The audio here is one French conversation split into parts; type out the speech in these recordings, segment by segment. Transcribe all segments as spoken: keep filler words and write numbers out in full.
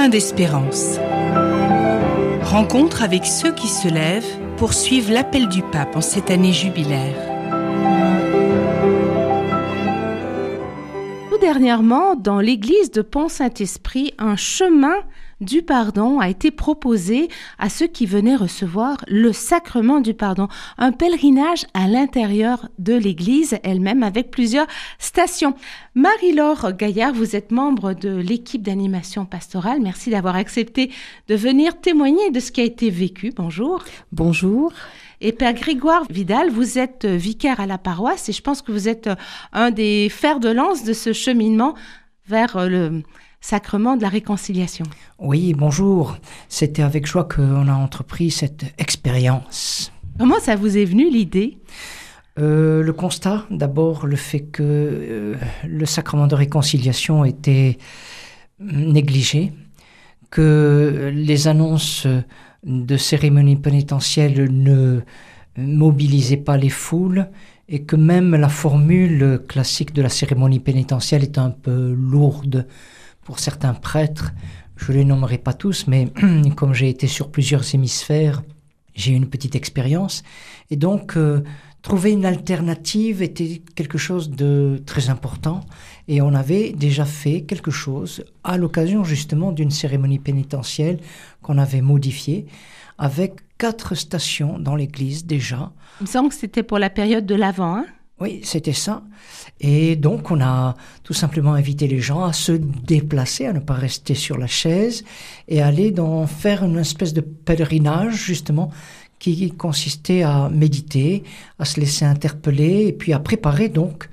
plein d'espérance. Rencontre avec ceux qui se lèvent pour suivre l'appel du pape en cette année jubilaire. Tout dernièrement, dans l'église de Pont-Saint-Esprit, un chemin du pardon a été proposé à ceux qui venaient recevoir le sacrement du pardon. Un pèlerinage à l'intérieur de l'église elle-même avec plusieurs stations. Marie-Laure Gaillard, vous êtes membre de l'équipe d'animation pastorale. Merci d'avoir accepté de venir témoigner de ce qui a été vécu. Bonjour. Bonjour. Et Père Grégoire Vidal, vous êtes vicaire à la paroisse et je pense que vous êtes un des fers de lance de ce cheminement vers le sacrement de la réconciliation. Oui, bonjour. C'était avec joie qu'on a entrepris cette expérience. Comment ça vous est venu l'idée ? euh, Le constat, d'abord le fait que euh, le sacrement de réconciliation était négligé, que les annonces de cérémonies pénitentielles ne mobilisaient pas les foules et que même la formule classique de la cérémonie pénitentielle est un peu lourde pour certains prêtres. Je ne les nommerai pas tous, mais comme j'ai été sur plusieurs hémisphères, j'ai une petite expérience. Et donc, euh, trouver une alternative était quelque chose de très important. Et on avait déjà fait quelque chose à l'occasion justement d'une cérémonie pénitentielle qu'on avait modifiée avec quatre stations dans l'église déjà. Il me semble que c'était pour la période de l'Avent, hein ? Oui, c'était ça. Et donc, on a tout simplement invité les gens à se déplacer, à ne pas rester sur la chaise et aller dans, faire une espèce de pèlerinage, justement, qui consistait à méditer, à se laisser interpeller et puis à préparer donc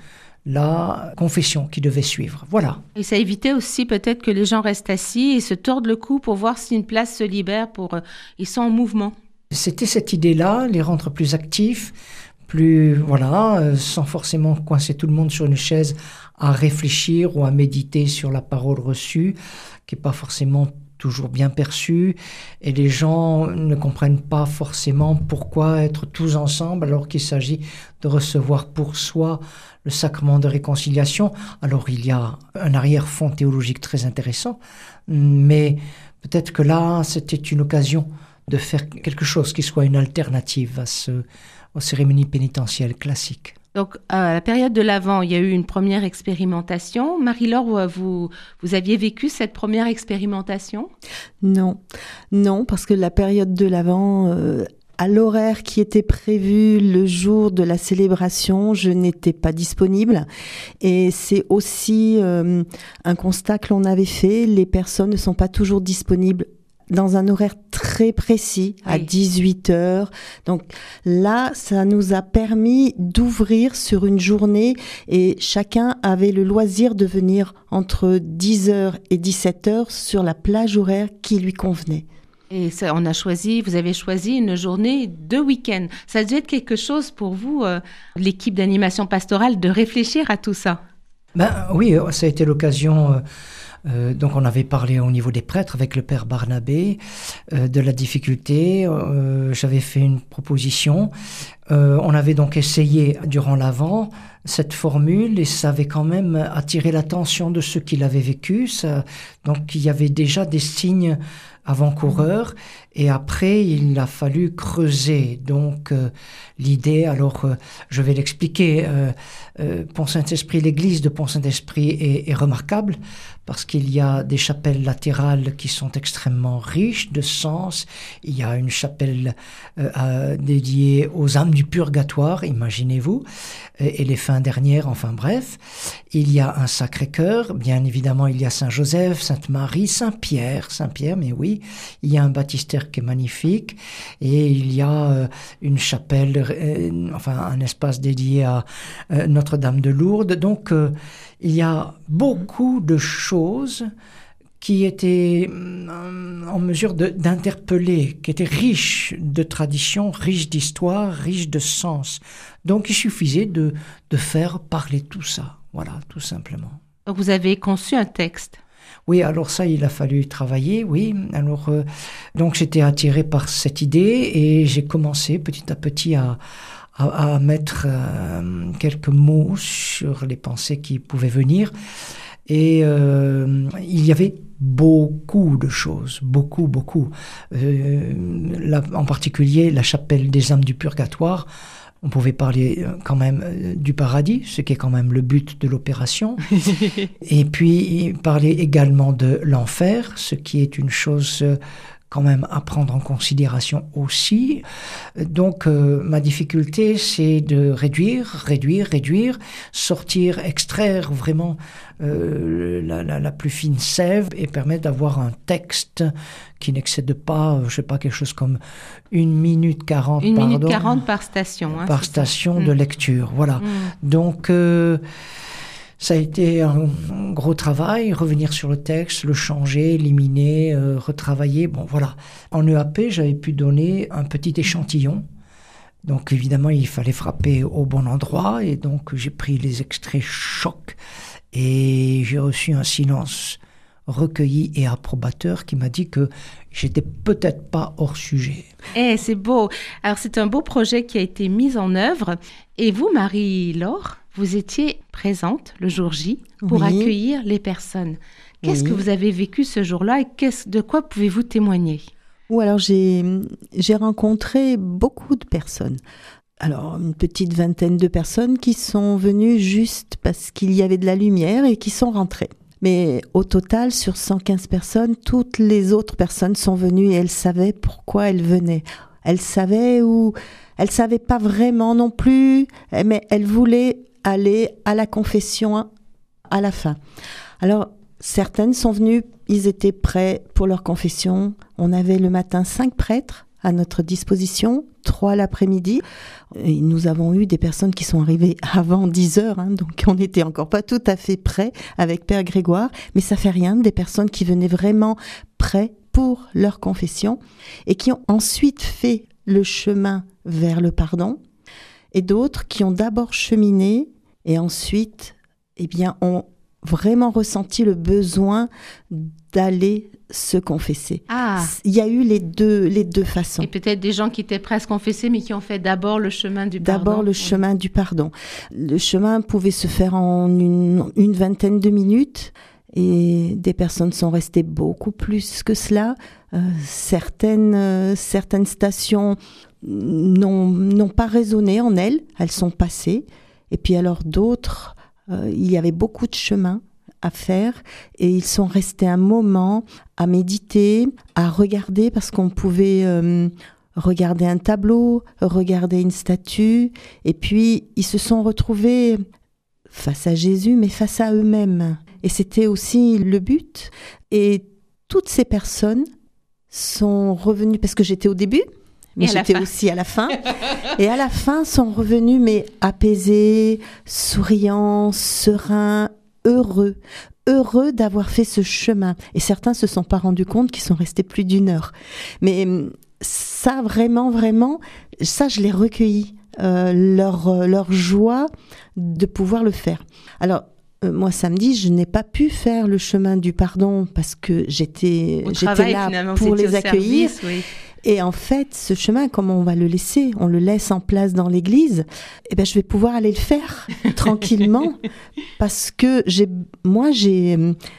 la confession qui devait suivre. Voilà. Et ça évitait aussi peut-être que les gens restent assis et se tordent le cou pour voir si une place se libère, pour euh, ils sont en mouvement. C'était cette idée-là, les rendre plus actifs, plus, voilà, euh, sans forcément coincer tout le monde sur une chaise à réfléchir ou à méditer sur la parole reçue, qui n'est pas forcément toujours bien perçue, et les gens ne comprennent pas forcément pourquoi être tous ensemble alors qu'il s'agit de recevoir pour soi le sacrement de réconciliation. Alors il y a un arrière-fond théologique très intéressant, mais peut-être que là, c'était une occasion de faire quelque chose qui soit une alternative à ce aux cérémonies pénitentielles classiques. Donc, à la période de l'Avent, il y a eu une première expérimentation. Marie-Laure, vous, vous aviez vécu cette première expérimentation ? Non, non, parce que la période de l'Avent, euh, à l'horaire qui était prévu le jour de la célébration, je n'étais pas disponible. Et c'est aussi euh, un constat que l'on avait fait, les personnes ne sont pas toujours disponibles dans un horaire très précis, à oui. dix-huit heures. Donc là, ça nous a permis d'ouvrir sur une journée et chacun avait le loisir de venir entre dix heures et dix-sept heures sur la plage horaire qui lui convenait. Et ça, on a choisi, vous avez choisi une journée de week-end. Ça a dû être quelque chose pour vous, euh, l'équipe d'animation pastorale, de réfléchir à tout ça. Ben oui, ça a été l'occasion... Euh Euh, donc on avait parlé au niveau des prêtres avec le père Barnabé euh, de la difficulté, euh, j'avais fait une proposition, euh, on avait donc essayé durant l'Avent cette formule et ça avait quand même attiré l'attention de ceux qui l'avaient vécu, ça, donc il y avait déjà des signes avant-coureurs et après il a fallu creuser donc euh, l'idée, alors euh, je vais l'expliquer, euh, euh, Pont-Saint-Esprit, l'église de Pont-Saint-Esprit est, est remarquable parce qu'il y a des chapelles latérales qui sont extrêmement riches de sens, il y a une chapelle euh, euh, dédiée aux âmes du purgatoire, imaginez-vous, et, et les fins dernières, enfin bref, il y a un Sacré-Cœur, bien évidemment il y a Saint-Joseph, Sainte-Marie, Saint-Pierre, Saint-Pierre, mais oui, il y a un baptistère qui est magnifique et il y a euh, une chapelle, euh, enfin un espace dédié à euh, Notre-Dame de Lourdes. Donc euh, il y a beaucoup de choses qui étaient euh, en mesure de, d'interpeller, qui étaient riches de traditions, riches d'histoire, riches de sens. Donc il suffisait de, de faire parler tout ça, voilà, tout simplement. Vous avez conçu un texte ? Oui, alors ça, il a fallu travailler, oui. Alors, euh, donc j'étais attiré par cette idée et j'ai commencé petit à petit à, à, à mettre euh, quelques mots sur les pensées qui pouvaient venir. Et euh, il y avait beaucoup de choses, beaucoup, beaucoup. Euh, là, en particulier, la chapelle des âmes du purgatoire. On pouvait parler quand même du paradis, ce qui est quand même le but de l'opération. Et puis parler également de l'enfer, ce qui est une chose quand même à prendre en considération aussi. Donc euh, ma difficulté, c'est de réduire, réduire, réduire, sortir, extraire vraiment euh, la, la, la plus fine sève et permettre d'avoir un texte qui n'excède pas, je sais pas, quelque chose comme une minute quarante, une pardon, minute quarante par station. Hein, par station ça. de mmh. lecture, voilà. Mmh. Donc... Euh, Ça a été un gros travail, revenir sur le texte, le changer, éliminer, euh, retravailler. Bon, voilà. En E A P, j'avais pu donner un petit échantillon. Donc, évidemment, il fallait frapper au bon endroit. Et donc, j'ai pris les extraits chocs. Et j'ai reçu un silence recueilli et approbateur qui m'a dit que j'étais peut-être pas hors sujet. Eh, c'est beau. Alors, c'est un beau projet qui a été mis en œuvre. Et vous, Marie-Laure, vous étiez présente le jour J pour oui. accueillir les personnes. Qu'est-ce oui. que vous avez vécu ce jour-là et qu'est-ce, de quoi pouvez-vous témoigner ? Ou alors j'ai, j'ai rencontré beaucoup de personnes. Alors une petite vingtaine de personnes qui sont venues juste parce qu'il y avait de la lumière et qui sont rentrées. Mais au total, sur cent quinze personnes, toutes les autres personnes sont venues et elles savaient pourquoi elles venaient. Elles savaient ou elles savaient pas vraiment non plus, mais elles voulaient aller à la confession à la fin. Alors, certaines sont venues, ils étaient prêts pour leur confession. On avait le matin cinq prêtres à notre disposition, trois l'après-midi. Et nous avons eu des personnes qui sont arrivées avant dix heures, hein, donc on n'était encore pas tout à fait prêts avec Père Grégoire, mais ça fait rien, des personnes qui venaient vraiment prêts pour leur confession et qui ont ensuite fait le chemin vers le pardon, et d'autres qui ont d'abord cheminé et ensuite eh bien, ont vraiment ressenti le besoin d'aller se confesser. Ah. Il y a eu les deux, les deux façons. Et peut-être des gens qui étaient prêts à se confesser, mais qui ont fait d'abord le chemin du pardon. D'abord le oui. chemin du pardon. Le chemin pouvait se faire en une, une vingtaine de minutes. Et des personnes sont restées beaucoup plus que cela. Euh, certaines, euh, certaines stations n'ont, n'ont pas résonné en elles, elles sont passées. Et puis alors d'autres, euh, il y avait beaucoup de chemin à faire et ils sont restés un moment à méditer, à regarder parce qu'on pouvait euh, regarder un tableau, regarder une statue. Et puis ils se sont retrouvés face à Jésus, mais face à eux-mêmes. Et c'était aussi le but. Et toutes ces personnes sont revenues, parce que j'étais au début, mais j'étais aussi à la fin. Et à la fin, sont revenus, mais apaisés, souriants, sereins, heureux. Heureux d'avoir fait ce chemin. Et certains ne se sont pas rendus compte qu'ils sont restés plus d'une heure. Mais ça, vraiment, vraiment, ça, je l'ai recueilli. Euh, leur, leur joie de pouvoir le faire. Alors, Euh, moi, samedi, je n'ai pas pu faire le chemin du pardon parce que j'étais, Au j'étais travail, là pour les accueillir. Service, oui. Et en fait, ce chemin, comme on va le laisser, on le laisse en place dans l'église, eh ben, je vais pouvoir aller le faire tranquillement parce que j'ai, moi, j'ai,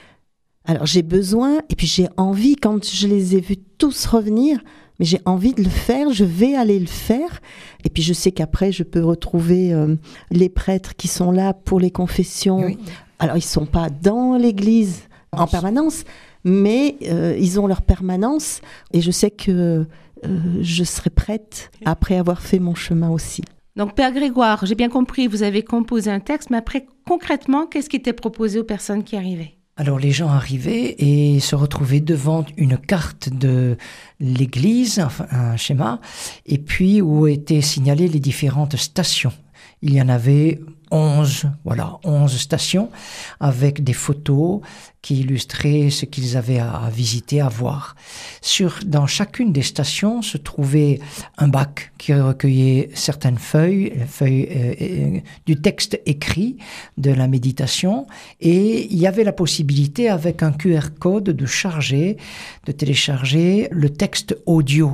alors j'ai besoin et puis j'ai envie, quand je les ai vus tous revenir, mais j'ai envie de le faire, je vais aller le faire. Et puis je sais qu'après, je peux retrouver euh, les prêtres qui sont là pour les confessions. Oui. Alors, ils ne sont pas dans l'église en permanence, mais euh, ils ont leur permanence. Et je sais que euh, je serai prête après avoir fait mon chemin aussi. Donc, Père Grégoire, j'ai bien compris, vous avez composé un texte, mais après, concrètement, qu'est-ce qui était proposé aux personnes qui arrivaient ? Alors les gens arrivaient et se retrouvaient devant une carte de l'église, enfin un schéma, et puis où étaient signalées les différentes stations. Il y en avait onze, voilà, onze stations avec des photos qui illustraient ce qu'ils avaient à, à visiter, à voir. Sur, dans chacune des stations se trouvait un bac qui recueillait certaines feuilles, feuilles euh, euh, du texte écrit de la méditation, et il y avait la possibilité avec un Q R code de charger, de télécharger le texte audio.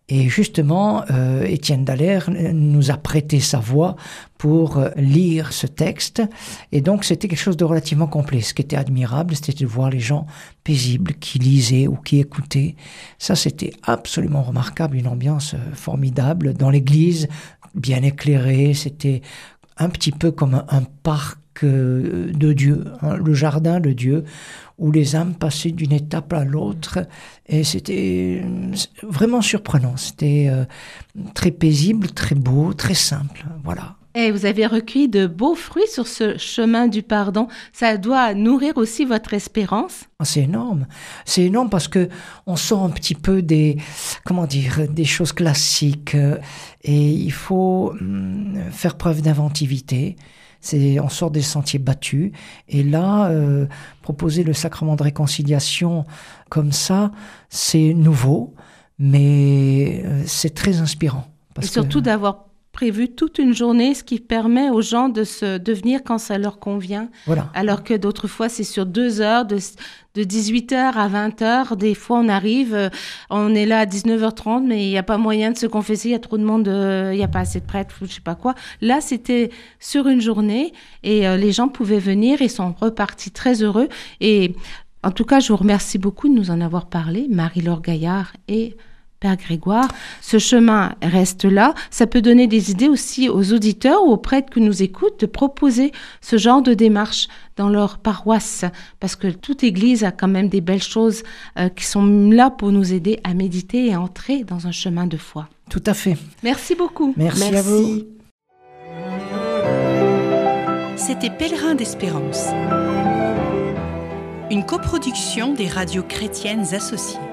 Et justement, euh, Étienne Dallaire nous a prêté sa voix pour euh, lire ce texte. Et donc, c'était quelque chose de relativement complet. Ce qui était admirable, c'était de voir les gens paisibles qui lisaient ou qui écoutaient. Ça, c'était absolument remarquable, une ambiance euh, formidable dans l'église, bien éclairée. C'était un petit peu comme un, un parc euh, de Dieu, hein, le jardin de Dieu, où les âmes passaient d'une étape à l'autre, et c'était vraiment surprenant. C'était euh, très paisible, très beau, très simple, voilà. Et vous avez recueilli de beaux fruits sur ce chemin du pardon. Ça doit nourrir aussi votre espérance. C'est énorme. C'est énorme parce que on sort un petit peu des, comment dire, des choses classiques, et il faut hum, faire preuve d'inventivité. C'est, on sort des sentiers battus. Et là, euh, proposer le sacrement de réconciliation comme ça, c'est nouveau, mais euh, c'est très inspirant. Parce et surtout que, d'avoir prévu toute une journée, ce qui permet aux gens de, se, de venir quand ça leur convient. Voilà. Alors que d'autres fois, c'est sur deux heures, de, de dix-huit heures à vingt heures. Des fois, on arrive, on est là à dix-neuf heures trente, mais il n'y a pas moyen de se confesser, il y a trop de monde, euh, il n'y a pas assez de prêtres, je ne sais pas quoi. Là, c'était sur une journée et euh, les gens pouvaient venir et sont repartis très heureux. Et en tout cas, je vous remercie beaucoup de nous en avoir parlé, Marie-Laure Gaillard et Père Grégoire. Ce chemin reste là. Ça peut donner des idées aussi aux auditeurs ou aux prêtres qui nous écoutent de proposer ce genre de démarche dans leur paroisse, parce que toute église a quand même des belles choses euh, qui sont là pour nous aider à méditer et à entrer dans un chemin de foi. Tout à fait. Merci beaucoup. Merci, Merci. à vous. C'était Pèlerin d'Espérance, une coproduction des radios chrétiennes associées.